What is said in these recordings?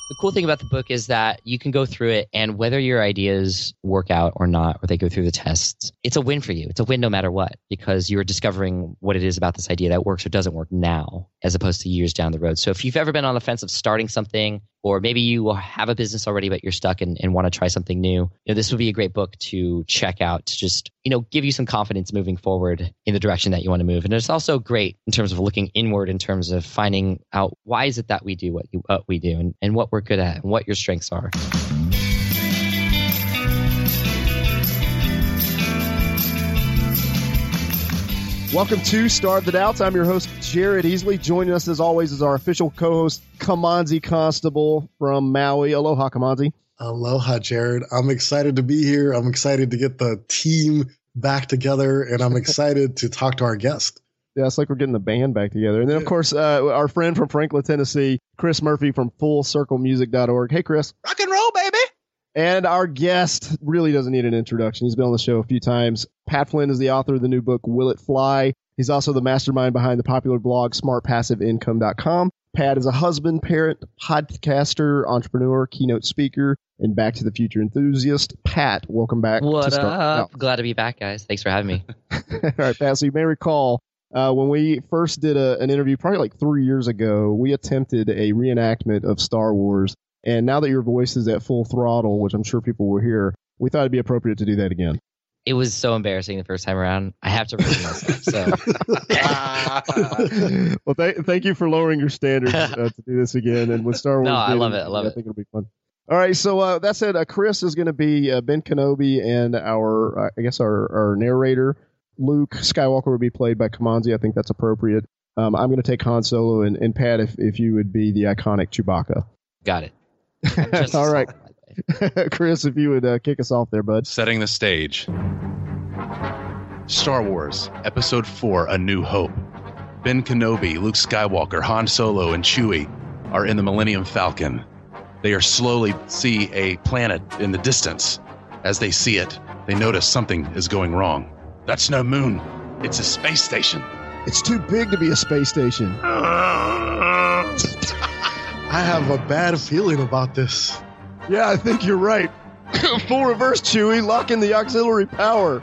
The cool thing about the book is that you can go through it, and whether your ideas work out or not, or they go through the tests, it's a win for you. It's a win no matter what, because you're discovering what it is about this idea that works or doesn't work now, as opposed to years down the road. So if you've ever been on the fence of starting something, or maybe you have a business already, but you're stuck and want to try something new, this would be a great book to check out to just, give you some confidence moving forward in the direction that you want to move. And it's also great in terms of looking inward, in terms of finding out why is it that we do what we do and what we're good at and what your strengths are. Welcome to Starve the Doubts. I'm your host, Jared Easley. Joining us, as always, is our official co-host, Kamanzi Constable from Maui. Aloha, Kamanzi. Aloha, Jared. I'm excited to be here. I'm excited to get the team back together, and I'm excited to talk to our guest. Yeah, it's like we're getting the band back together. And then, of course, our friend from Franklin, Tennessee, Chris Murphy from FullCircleMusic.org. Hey, Chris. Rock and roll, baby. And our guest really doesn't need an introduction. He's been on the show a few times. Pat Flynn is the author of the new book, Will It Fly? He's also the mastermind behind the popular blog, SmartPassiveIncome.com. Pat is a husband, parent, podcaster, entrepreneur, keynote speaker, and Back to the Future enthusiast. Pat, welcome back. What up? Glad to be back, guys. Thanks for having me. All right, Pat, so you may recall when we first did an interview probably like 3 years ago, we attempted a reenactment of Star Wars. And now that your voice is at full throttle, which I'm sure people will hear, we thought it'd be appropriate to do that again. It was so embarrassing the first time around. I have to redeem myself. So. Well, thank you for lowering your standards to do this again. And with Star Wars, I love it. I think it'll be fun. All right, so that said, Chris is going to be Ben Kenobi, and our narrator, Luke Skywalker, will be played by Kamanzi. I think that's appropriate. I'm going to take Han Solo, and Pat, if you would be the iconic Chewbacca. Got it. All right. Chris, if you would kick us off there, bud. Setting the stage. Star Wars, Episode 4, A New Hope. Ben Kenobi, Luke Skywalker, Han Solo, and Chewie are in the Millennium Falcon. They are slowly see a planet in the distance. As they see it, they notice something is going wrong. That's no moon. It's a space station. It's too big to be a space station. I have a bad feeling about this. Yeah, I think you're right. Full reverse, Chewie. Lock in the auxiliary power.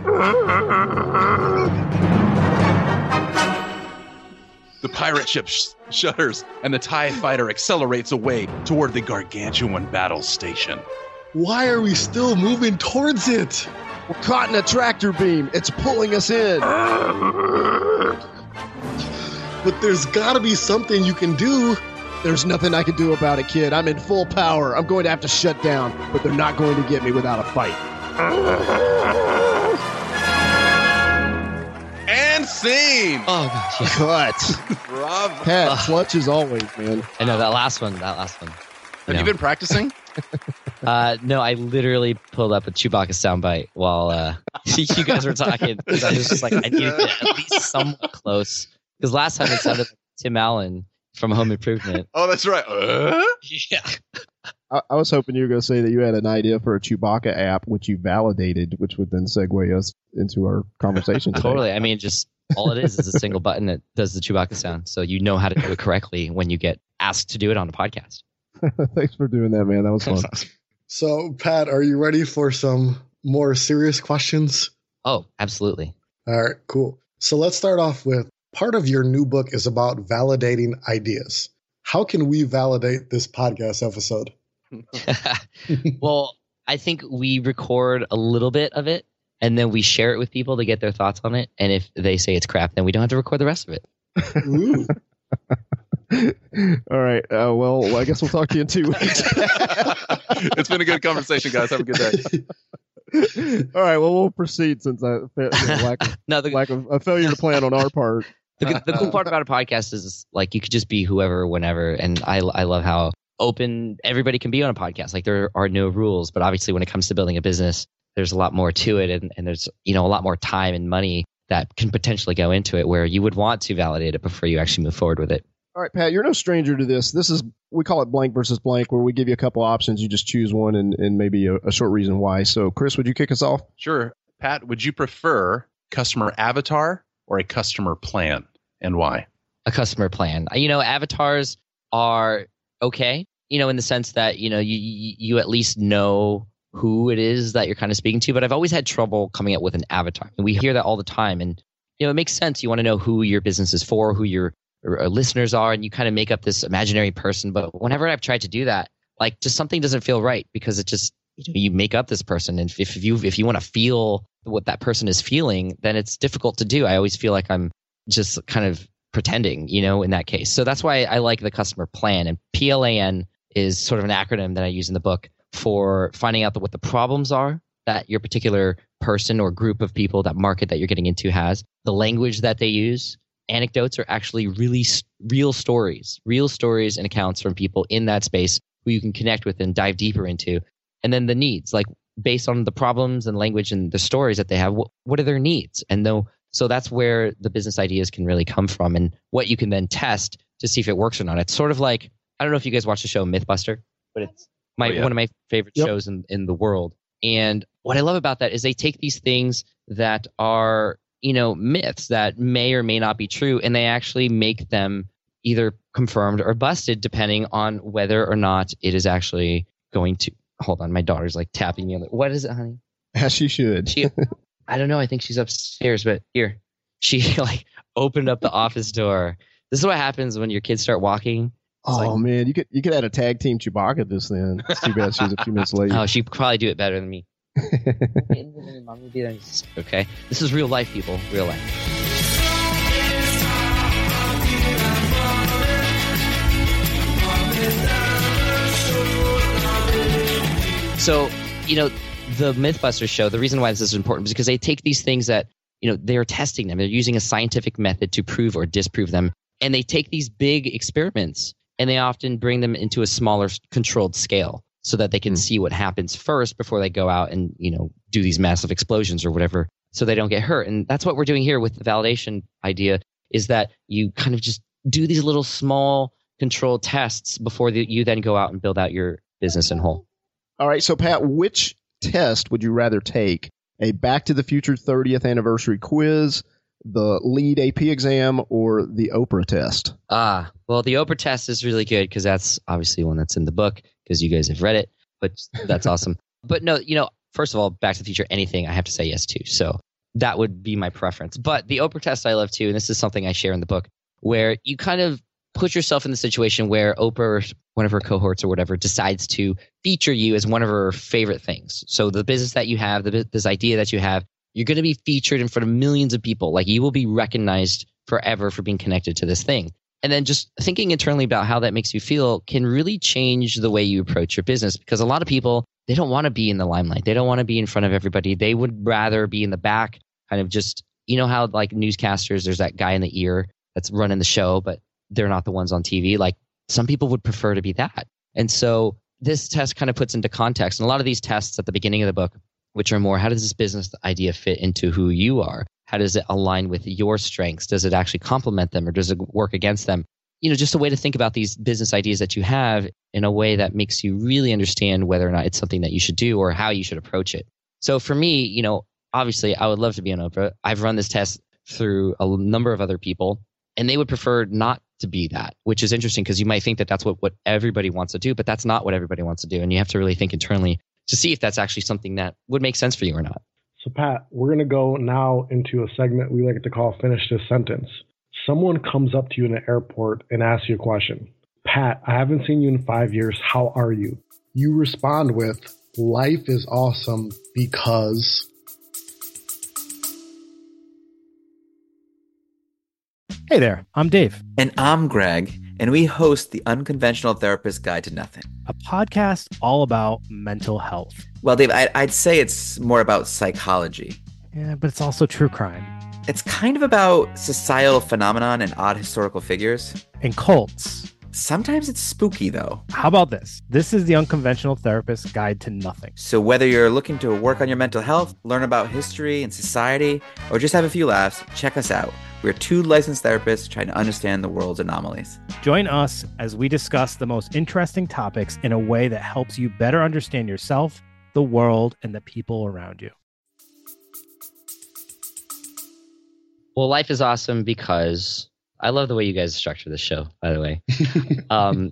The pirate ship shudders, and the TIE fighter accelerates away toward the gargantuan battle station. Why are we still moving towards it? We're caught in a tractor beam. It's pulling us in. But there's got to be something you can do. There's nothing I can do about it, kid. I'm in full power. I'm going to have to shut down, but they're not going to get me without a fight. And scene! Oh, gosh. Yeah. Cut. Bravo. Pat, clutch as always, man. I know, that last one. Have you been practicing? No, I literally pulled up a Chewbacca soundbite while you guys were talking. Because I was just like, I need to get at least somewhat close. Because last time it sounded like Tim Allen from Home Improvement. Oh, that's right. Yeah. I was hoping you were going to say that you had an idea for a Chewbacca app, which you validated, which would then segue us into our conversation today. Totally. I mean, just all it is a single button that does the Chewbacca sound. So you know how to do it correctly when you get asked to do it on a podcast. Thanks for doing that, man. That was fun. So, Pat, are you ready for some more serious questions? Oh, absolutely. All right, cool. So let's start off with, part of your new book is about validating ideas. How can we validate this podcast episode? Well, I think we record a little bit of it and then we share it with people to get their thoughts on it. And if they say it's crap, then we don't have to record the rest of it. Ooh. All right. Well, I guess we'll talk to you in 2 weeks. It's been a good conversation, guys. Have a good day. All right. Well, we'll proceed since lack of a failure to plan on our part. The cool part about a podcast is like you could just be whoever, whenever, and I love how open everybody can be on a podcast. Like there are no rules, but obviously when it comes to building a business, there's a lot more to it, and there's a lot more time and money that can potentially go into it, where you would want to validate it before you actually move forward with it. All right, Pat, you're no stranger to this. This is, we call it blank versus blank, where we give you a couple options. You just choose one and maybe a short reason why. So, Chris, would you kick us off? Sure. Pat, would you prefer customer avatar or a customer plan, and why? A customer plan. Avatars are okay. in the sense that, you at least know who it is that you're kind of speaking to. But I've always had trouble coming up with an avatar. And we hear that all the time. And, it makes sense. You want to know who your business is for, who your listeners are, and you kind of make up this imaginary person. But whenever I've tried to do that, like just something doesn't feel right because it just, you make up this person. And if you want to feel what that person is feeling, then it's difficult to do. I always feel like I'm just kind of pretending, in that case. So that's why I like the customer plan. And PLAN is sort of an acronym that I use in the book for finding out what the problems are that your particular person or group of people, that market that you're getting into has, the language that they use. Anecdotes are actually really real stories and accounts from people in that space who you can connect with and dive deeper into. And then the needs, like based on the problems and language and the stories that they have, what are their needs? And so that's where the business ideas can really come from and what you can then test to see if it works or not. It's sort of like, I don't know if you guys watch the show Mythbuster, but it's one of my favorite shows in the world. And what I love about that is they take these things that are, myths that may or may not be true, and they actually make them either confirmed or busted depending on whether or not it is actually going to. Hold on, my daughter's like tapping me. What is it, honey? As she should. I don't know. I think she's upstairs, but here. She like opened up the office door. This is what happens when your kids start walking. Man, you could add a tag team Chewbacca this then. It's too bad she's a few minutes late. Oh, she'd probably do it better than me. Okay, this is real life, people. Real life. So, the Mythbusters show, the reason why this is important is because they take these things that, they're testing them. They're using a scientific method to prove or disprove them. And they take these big experiments and they often bring them into a smaller controlled scale so that they can see what happens first before they go out and, do these massive explosions or whatever so they don't get hurt. And that's what we're doing here with the validation idea, is that you kind of just do these little small controlled tests before you then go out and build out your business in whole. All right. So, Pat, which test would you rather take? A Back to the Future 30th anniversary quiz, the LEAD AP exam, or the Oprah test? Well, the Oprah test is really good because that's obviously one that's in the book because you guys have read it, but that's awesome. But no, first of all, Back to the Future, anything I have to say yes to. So that would be my preference. But the Oprah test I love too, and this is something I share in the book, where you kind of put yourself in the situation where Oprah or one of her cohorts or whatever decides to feature you as one of her favorite things. So the business that you have, this idea that you have, you're going to be featured in front of millions of people. Like you will be recognized forever for being connected to this thing. And then just thinking internally about how that makes you feel can really change the way you approach your business, because a lot of people, they don't want to be in the limelight. They don't want to be in front of everybody. They would rather be in the back, kind of just, how like newscasters, there's that guy in the ear that's running the show, but they're not the ones on TV. Like some people would prefer to be that. And so this test kind of puts into context. And a lot of these tests at the beginning of the book, which are more, how does this business idea fit into who you are? How does it align with your strengths? Does it actually complement them or does it work against them? Just a way to think about these business ideas that you have in a way that makes you really understand whether or not it's something that you should do or how you should approach it. So for me, obviously I would love to be on Oprah. I've run this test through a number of other people and they would prefer not to be that, which is interesting because you might think that that's what everybody wants to do, but that's not what everybody wants to do. And you have to really think internally to see if that's actually something that would make sense for you or not. So Pat, we're going to go now into a segment we like to call Finish This Sentence. Someone comes up to you in an airport and asks you a question. Pat, I haven't seen you in 5 years. How are you? You respond with, life is awesome because... Hey there, I'm Dave. And I'm Greg, and we host the Unconventional Therapist Guide to Nothing, a podcast all about mental health. Well, Dave, I'd say it's more about psychology. Yeah, but it's also true crime. It's kind of about societal phenomenon and odd historical figures. And cults. Sometimes it's spooky, though. How about this? This is the Unconventional Therapist Guide to Nothing. So whether you're looking to work on your mental health, learn about history and society, or just have a few laughs, check us out. We're two licensed therapists trying to understand the world's anomalies. Join us as we discuss the most interesting topics in a way that helps you better understand yourself, the world, and the people around you. Well, life is awesome because I love the way you guys structure this show, by the way.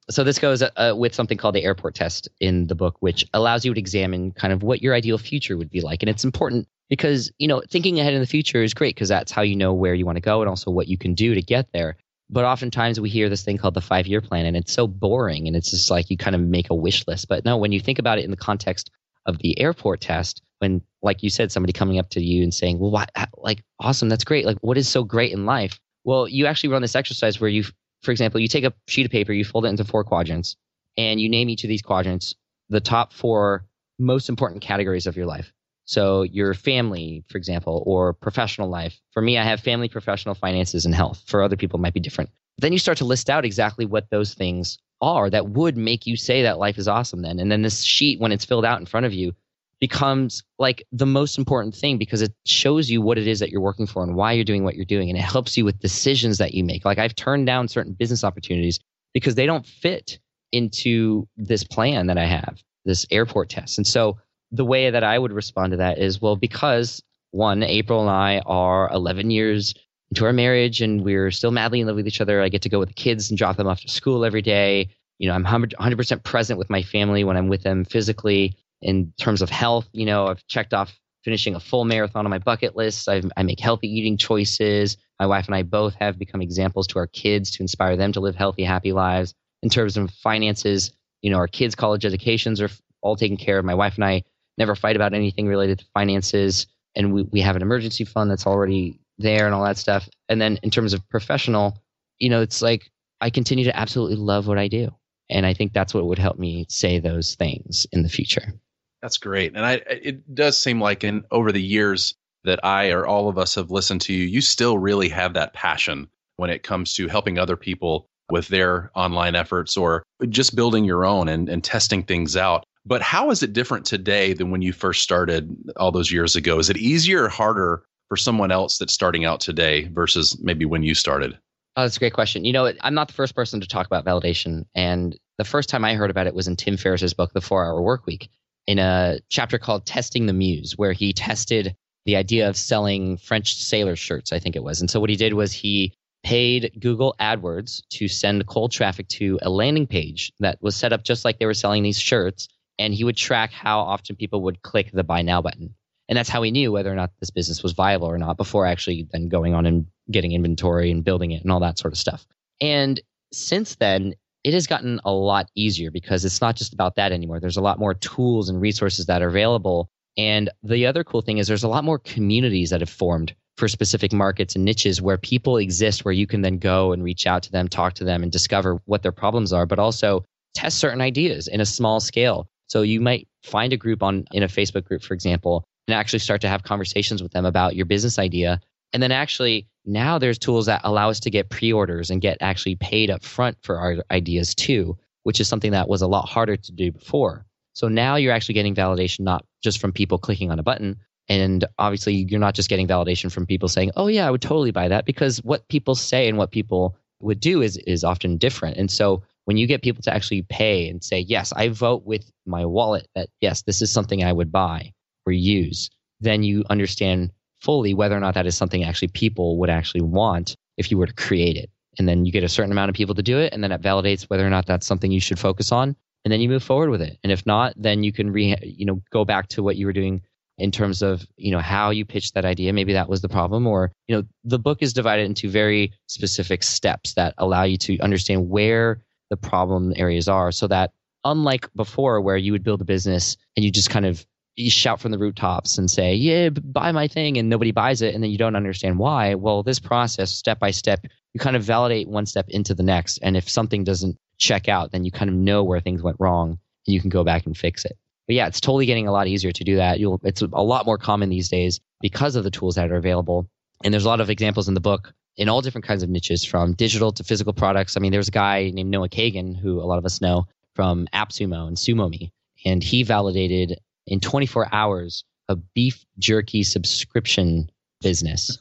So this goes with something called the airport test in the book, which allows you to examine kind of what your ideal future would be like. And it's important because, thinking ahead in the future is great because that's how you know where you want to go and also what you can do to get there. But oftentimes we hear this thing called the 5-year plan, and it's so boring, and it's just like you kind of make a wish list. But no, when you think about it in the context of the airport test, when, like you said, somebody coming up to you and saying, well, awesome, that's great. Like, what is so great in life? Well, you actually run this exercise where for example, you take a sheet of paper, you fold it into 4 quadrants, and you name each of these quadrants the top 4 most important categories of your life. So your family, for example, or professional life. For me, I have family, professional, finances, and health. For other people, it might be different. But then you start to list out exactly what those things are that would make you say that life is awesome then. And then this sheet, when it's filled out in front of you, becomes like the most important thing because it shows you what it is that you're working for and why you're doing what you're doing. And it helps you with decisions that you make. Like I've turned down certain business opportunities because they don't fit into this plan that I have, this airport test. And so the way that I would respond to that is, well, because one, April and I are 11 years into our marriage and we're still madly in love with each other. I get to go with the kids and drop them off to school every day. I'm 100% present with my family when I'm with them physically. In terms of health, I've checked off finishing a full marathon on my bucket list. I make healthy eating choices. My wife and I both have become examples to our kids to inspire them to live healthy, happy lives. In terms of finances, our kids' college educations are all taken care of. My wife and I never fight about anything related to finances. And we have an emergency fund that's already there and all that stuff. And then in terms of professional, it's like I continue to absolutely love what I do. And I think that's what would help me say those things in the future. That's great. And it does seem like over the years that I or all of us have listened to you, you still really have that passion when it comes to helping other people with their online efforts or just building your own and testing things out. But how is it different today than when you first started all those years ago? Is it easier or harder for someone else that's starting out today versus maybe when you started? Oh, that's a great question. I'm not the first person to talk about validation. And the first time I heard about it was in Tim Ferriss's book, The 4-Hour Workweek, in a chapter called Testing the Muse, where he tested the idea of selling French sailor shirts, I think it was. And so what he did was he paid Google AdWords to send cold traffic to a landing page that was set up just like they were selling these shirts. And he would track how often people would click the buy now button. And that's how he knew whether or not this business was viable or not before actually then going on and getting inventory and building it and all that sort of stuff. And since then, it has gotten a lot easier because it's not just about that anymore. There's a lot more tools and resources that are available. And the other cool thing is there's a lot more communities that have formed for specific markets and niches where people exist where you can then go and reach out to them, talk to them, and discover what their problems are, but also test certain ideas in a small scale. So you might find a group in a Facebook group, for example, and actually start to have conversations with them about your business idea. And then actually now there's tools that allow us to get pre-orders and get actually paid up front for our ideas too, which is something that was a lot harder to do before. So now you're actually getting validation not just from people clicking on a button. And obviously you're not just getting validation from people saying, oh yeah, I would totally buy that, because what people say and what people would do is often different. And so when you get people to actually pay and say, yes, I vote with my wallet that, yes, this is something I would buy or use, then you understand fully whether or not that is something actually people would actually want if you were to create it. And then you get a certain amount of people to do it, and then it validates whether or not that's something you should focus on, and then you move forward with it. And if not, then you can go back to what you were doing in terms of how you pitched that idea. Maybe that was the problem, or the book is divided into very specific steps that allow you to understand where the problem areas are, so that unlike before where you would build a business and you just kind of you shout from the rooftops and say, yeah, buy my thing, and nobody buys it, and then you don't understand why. Well, this process, step by step, you kind of validate one step into the next. And if something doesn't check out, then you kind of know where things went wrong and you can go back and fix it. But yeah, it's totally getting a lot easier to do that. It's a lot more common these days because of the tools that are available. And there's a lot of examples in the book in all different kinds of niches, from digital to physical products. I mean, there's a guy named Noah Kagan, who a lot of us know from AppSumo and SumoMe, and he validated in 24 hours a beef jerky subscription business.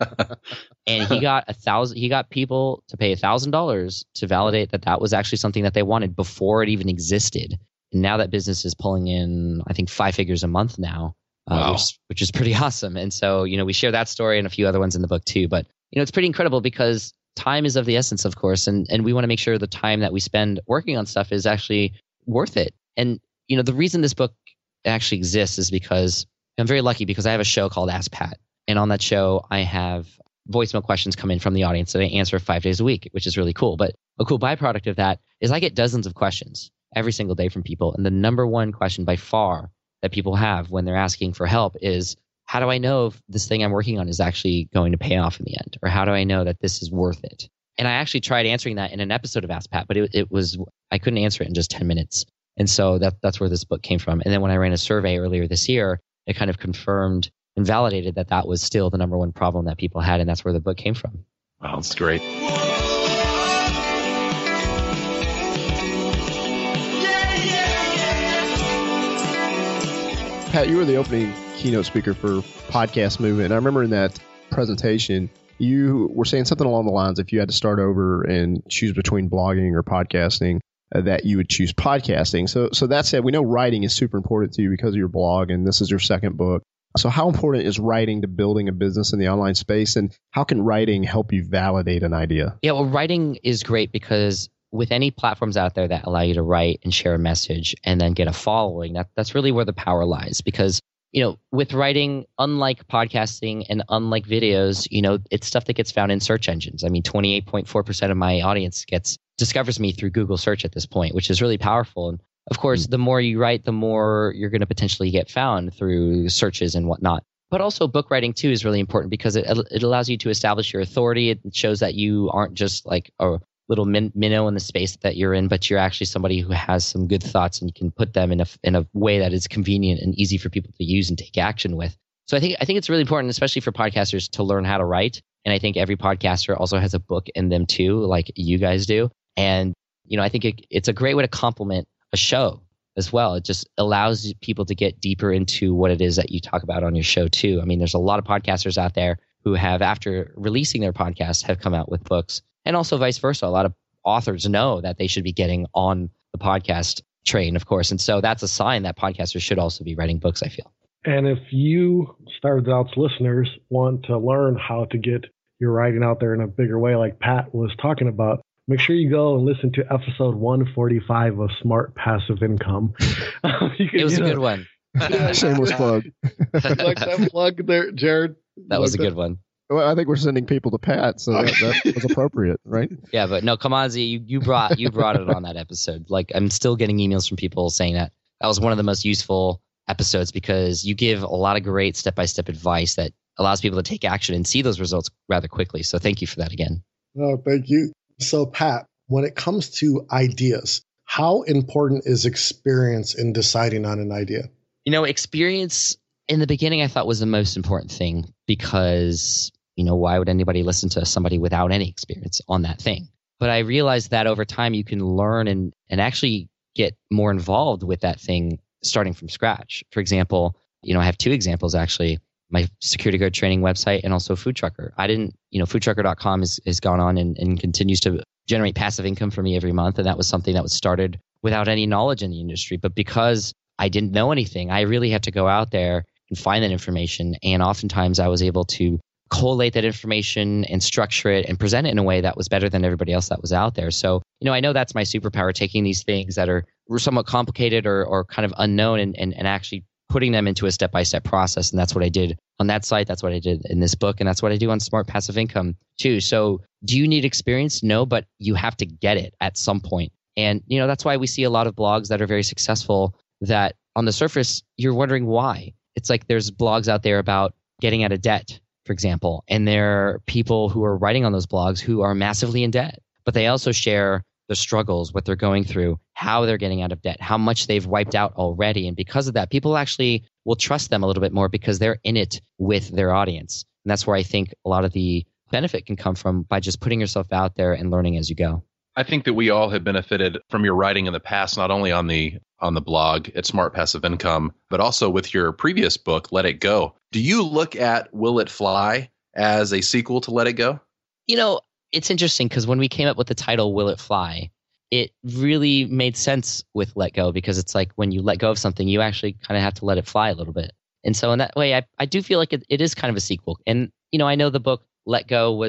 And he got people to pay $1,000 to validate that was actually something that they wanted before it even existed. And now that business is pulling in, I think, 5 figures a month now, wow. which is pretty awesome. And so, we share that story and a few other ones in the book too. But, it's pretty incredible because time is of the essence, of course, and we want to make sure the time that we spend working on stuff is actually worth it. And the reason this book actually exists is because I'm very lucky because I have a show called Ask Pat, and on that show I have voicemail questions come in from the audience that I answer 5 days a week, which is really cool. But a cool byproduct of that is I get dozens of questions every single day from people, and the number one question by far that people have when they're asking for help is, how do I know if this thing I'm working on is actually going to pay off in the end? Or how do I know that this is worth it? And I actually tried answering that in an episode of Ask Pat, but I couldn't answer it in just 10 minutes. And so that's where this book came from. And then when I ran a survey earlier this year, it kind of confirmed and validated that was still the number one problem that people had. And that's where the book came from. Wow, that's great. Pat, you were the opening keynote speaker for Podcast Movement. And I remember in that presentation, you were saying something along the lines, if you had to start over and choose between blogging or podcasting, that you would choose podcasting. So that said, we know writing is super important to you because of your blog, and this is your second book. So how important is writing to building a business in the online space, and how can writing help you validate an idea? Yeah, well, writing is great because with any platforms out there that allow you to write and share a message and then get a following, that's really where the power lies. Because with writing, unlike podcasting and unlike videos, it's stuff that gets found in search engines. I mean, 28.4% of my audience discovers me through Google search at this point, which is really powerful. And of course, the more you write, the more you're going to potentially get found through searches and whatnot. But also book writing too is really important because it allows you to establish your authority. It shows that you aren't just like a little minnow in the space that you're in, but you're actually somebody who has some good thoughts and you can put them in a way that is convenient and easy for people to use and take action with. So I think it's really important, especially for podcasters, to learn how to write. And I think every podcaster also has a book in them too, like you guys do. And I think it's a great way to complement a show as well. It just allows people to get deeper into what it is that you talk about on your show too. I mean, there's a lot of podcasters out there who have, after releasing their podcasts, have come out with books. And also vice versa. A lot of authors know that they should be getting on the podcast train, of course. And so that's a sign that podcasters should also be writing books, I feel. And if you, Starved Out's listeners, want to learn how to get your writing out there in a bigger way, like Pat was talking about, make sure you go and listen to episode 145 of Smart Passive Income. It was a good one. Shameless plug. Like that plug there, Jared. That was a good one. Well, I think we're sending people to Pat, so that was appropriate, right? Yeah, but no, Kamanzi, you brought it on that episode. Like, I'm still getting emails from people saying that was one of the most useful episodes because you give a lot of great step-by-step advice that allows people to take action and see those results rather quickly. So thank you for that again. Oh, thank you. So Pat, when it comes to ideas, how important is experience in deciding on an idea? Experience in the beginning I thought was the most important thing because, why would anybody listen to somebody without any experience on that thing? But I realized that over time you can learn and actually get more involved with that thing starting from scratch. For example, I have two examples actually. My security guard training website and also Food Trucker. foodtrucker.com has gone on and continues to generate passive income for me every month. And that was something that was started without any knowledge in the industry. But because I didn't know anything, I really had to go out there and find that information. And oftentimes I was able to collate that information and structure it and present it in a way that was better than everybody else that was out there. So, I know that's my superpower, taking these things that are somewhat complicated or kind of unknown and actually putting them into a step-by-step process. And that's what I did on that site. That's what I did in this book. And that's what I do on Smart Passive Income too. So do you need experience? No, but you have to get it at some point. And, that's why we see a lot of blogs that are very successful that on the surface, you're wondering why. It's like there's blogs out there about getting out of debt, for example. And there are people who are writing on those blogs who are massively in debt, but they also share the struggles, what they're going through, how they're getting out of debt, how much they've wiped out already. And because of that, people actually will trust them a little bit more because they're in it with their audience. And that's where I think a lot of the benefit can come from by just putting yourself out there and learning as you go. I think that we all have benefited from your writing in the past, not only on the blog at Smart Passive Income, but also with your previous book, Let It Go. Do you look at Will It Fly as a sequel to Let It Go? It's interesting because when we came up with the title, Will It Fly, it really made sense with Let Go because it's like when you let go of something, you actually kind of have to let it fly a little bit. And so in that way, I do feel like it is kind of a sequel. And, I know the book Let Go was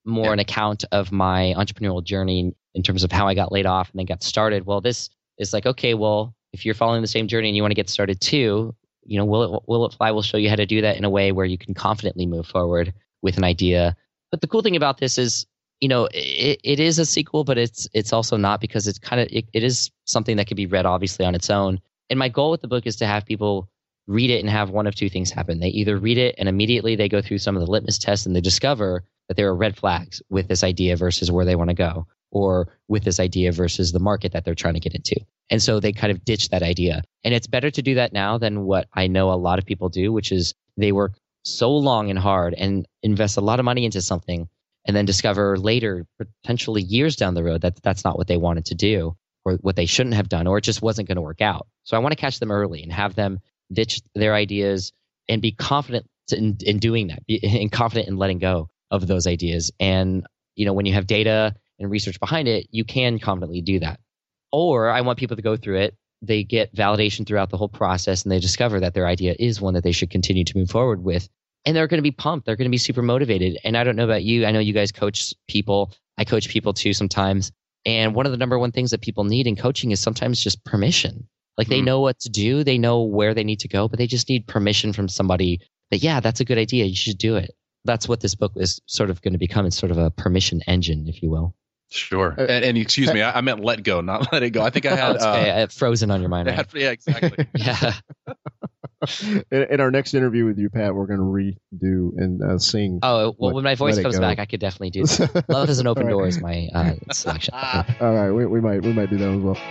more an account of my entrepreneurial journey in terms of how I got laid off and then got started. Well, this is like, okay, well, if you're following the same journey and you want to get started too, Will It Fly will show you how to do that in a way where you can confidently move forward with an idea. But the cool thing about this is, it is a sequel, but it's also not, because it's it is something that can be read obviously on its own. And my goal with the book is to have people read it and have one of two things happen. They either read it and immediately they go through some of the litmus tests and they discover that there are red flags with this idea versus where they want to go, or with this idea versus the market that they're trying to get into. And so they kind of ditch that idea. And it's better to do that now than what I know a lot of people do, which is they work so long and hard and invest a lot of money into something and then discover later, potentially years down the road, that that's not what they wanted to do or what they shouldn't have done, or it just wasn't going to work out. So I want to catch them early and have them ditch their ideas and be confident in doing that, and confident in letting go of those ideas. And, when you have data and research behind it, you can confidently do that. Or I want people to go through it. They get validation throughout the whole process and they discover that their idea is one that they should continue to move forward with. And they're going to be pumped. They're going to be super motivated. And I don't know about you. I know you guys coach people. I coach people too sometimes. And one of the number one things that people need in coaching is sometimes just permission. Like they know what to do. They know where they need to go, but they just need permission from somebody that, yeah, that's a good idea. You should do it. That's what this book is sort of going to become. It's sort of a permission engine, if you will. Sure. And excuse me, I meant let go, not let it go. I think I had I had frozen on your mind. Right? Yeah, exactly. Yeah. In our next interview with you, Pat, we're going to redo and sing. Oh, well, when my voice comes back, I could definitely do that. Love is an open door is my selection. All right, we might do that as well.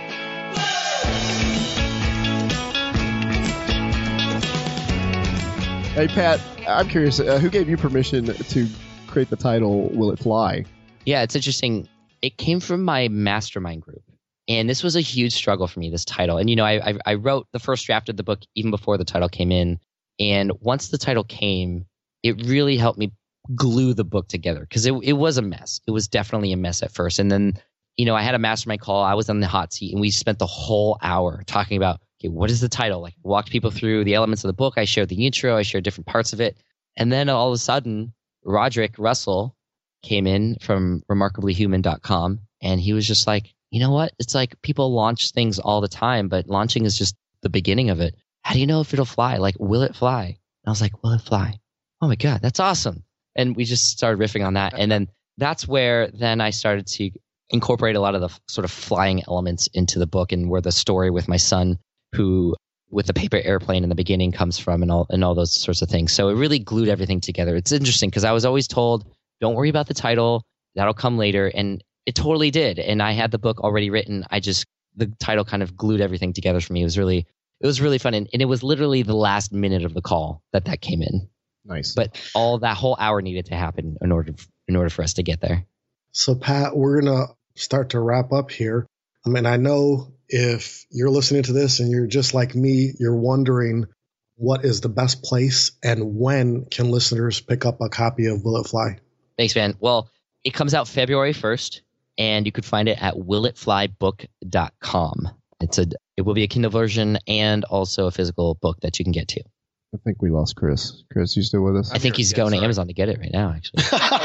Hey, Pat, I'm curious, who gave you permission to create the title Will It Fly? Yeah, it's interesting. It came from my mastermind group. And this was a huge struggle for me, this title. And, I wrote the first draft of the book even before the title came in. And once the title came, it really helped me glue the book together, because it was a mess. It was definitely a mess at first. And then, I had a mastermind call. I was on the hot seat and we spent the whole hour talking about, okay, what is the title? Like, walked people through the elements of the book. I shared the intro. I shared different parts of it. And then all of a sudden, Roderick Russell came in from remarkablyhuman.com. And he was just like, you know what? It's like people launch things all the time, but launching is just the beginning of it. How do you know if it'll fly? Like, will it fly? And I was like, will it fly? Oh my God, that's awesome. And we just started riffing on that. And then that's where then I started to incorporate a lot of the sort of flying elements into the book, and where the story with my son, who with the paper airplane in the beginning comes from, and all those sorts of things. So it really glued everything together. It's interesting because I was always told, don't worry about the title, that'll come later. And it totally did. And I had the book already written. The title kind of glued everything together for me. It was really fun. And it was literally the last minute of the call that came in. Nice. But all that whole hour needed to happen in order for us to get there. So Pat, we're going to start to wrap up here. And I know if you're listening to this and you're just like me, you're wondering what is the best place and when can listeners pick up a copy of Will It Fly? Thanks, man. Well, it comes out February 1st, and you could find it at willitflybook.com. It will be a Kindle version and also a physical book that you can get to. I think we lost Chris. Chris, you still with us? I think he's going to Amazon to get it right now, actually.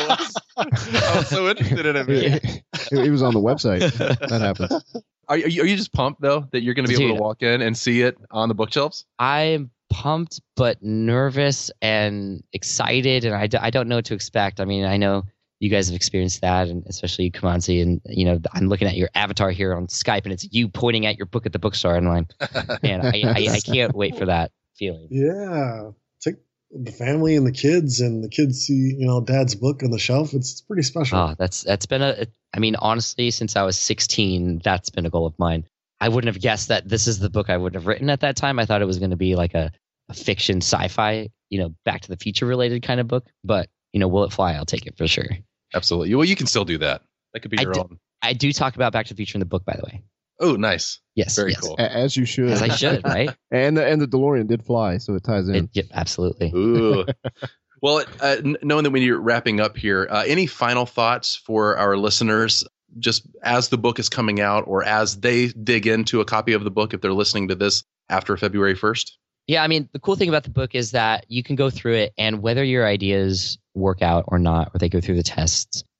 I was so interested in it. He was on the website. That happens. Are you just pumped, though, that you're going to be able to walk in and see it on the bookshelves? I'm pumped, but nervous and excited, and I don't know what to expect. I mean, I know you guys have experienced that, and especially you, Kamanzi, and I'm looking at your avatar here on Skype, and it's you pointing at your book at the bookstore, and I'm like, man, I can't wait for that feeling. Yeah, take the family and the kids see Dad's book on the shelf. It's pretty special. Oh, that's been honestly, since I was 16, that's been a goal of mine. I wouldn't have guessed that this is the book I would have written at that time. I thought it was going to be like a fiction sci-fi, Back to the Future related kind of book. But, Will It Fly? I'll take it for sure. Absolutely. Well, you can still do that. That could be your own. I do talk about Back to the Future in the book, by the way. Oh, nice. Yes. Very cool. As you should. As I should, right? And the DeLorean did fly, so it ties in. Yep, absolutely. Ooh. Well, knowing that we're wrapping up here, any final thoughts for our listeners, just as the book is coming out or as they dig into a copy of the book, if they're listening to this after February 1st? Yeah, I mean, the cool thing about the book is that you can go through it, and whether your ideas work out or not, or they go through the tests,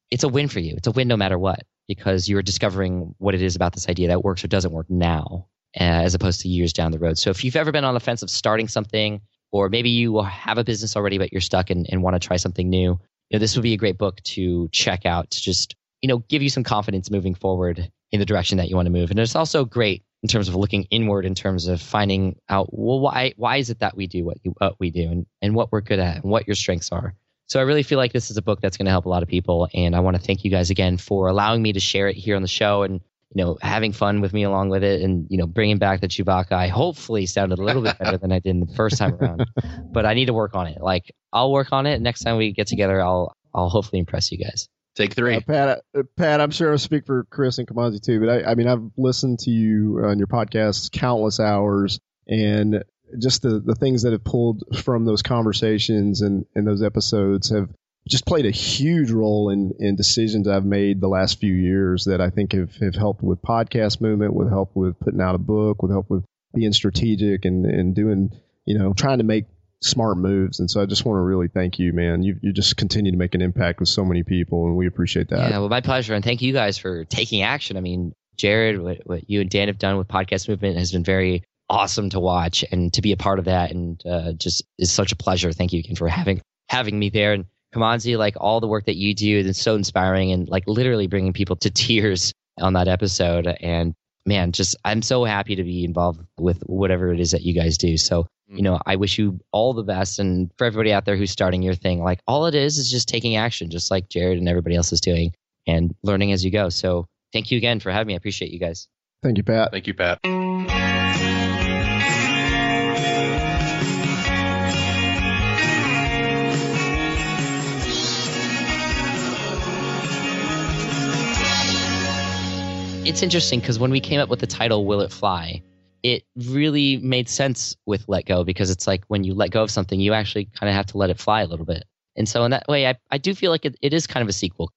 it's a win for you. It's a win no matter what, because you're discovering what it is about this idea that works or doesn't work now, as opposed to years down the road. So if you've ever been on the fence of starting something, or maybe you have a business already, but you're stuck and want to try something new, this would be a great book to check out to just, give you some confidence moving forward in the direction that you want to move. And it's also great in terms of looking inward, in terms of finding out, well, why is it that we do what we do and what we're good at and what your strengths are. So I really feel like this is a book that's going to help a lot of people. And I want to thank you guys again for allowing me to share it here on the show and, having fun with me along with it, and, bringing back the Chewbacca. I hopefully sounded a little bit better than I did the first time around, but I need to work on it. Like, I'll work on it. Next time we get together, I'll hopefully impress you guys. Take 3. Pat, I'm sure I'll speak for Chris and Kimanzi too, but I've listened to you on your podcast countless hours, and just the things that have pulled from those conversations and those episodes have just played a huge role in decisions I've made the last few years that I think have helped with podcast movement, with help with putting out a book, with help with being strategic and doing, trying to make smart moves. And so I just want to really thank you, man. You just continue to make an impact with so many people, and we appreciate that. Yeah, well, my pleasure. And thank you guys for taking action. I mean, Jared, what you and Dan have done with Podcast Movement has been very awesome to watch and to be a part of that. And just is such a pleasure. Thank you again for having me there. And Kimanzi, like, all the work that you do is so inspiring, and like literally bringing people to tears on that episode. And man, I'm so happy to be involved with whatever it is that you guys do. So, I wish you all the best. And for everybody out there who's starting your thing, like, all it is just taking action, just like Jared and everybody else is doing, and learning as you go. So thank you again for having me. I appreciate you guys. Thank you, Pat. Thank you, Pat. It's interesting because when we came up with the title, Will It Fly? It really made sense with Let Go, because it's like when you let go of something, you actually kind of have to let it fly a little bit. And so in that way, I do feel like it is kind of a sequel.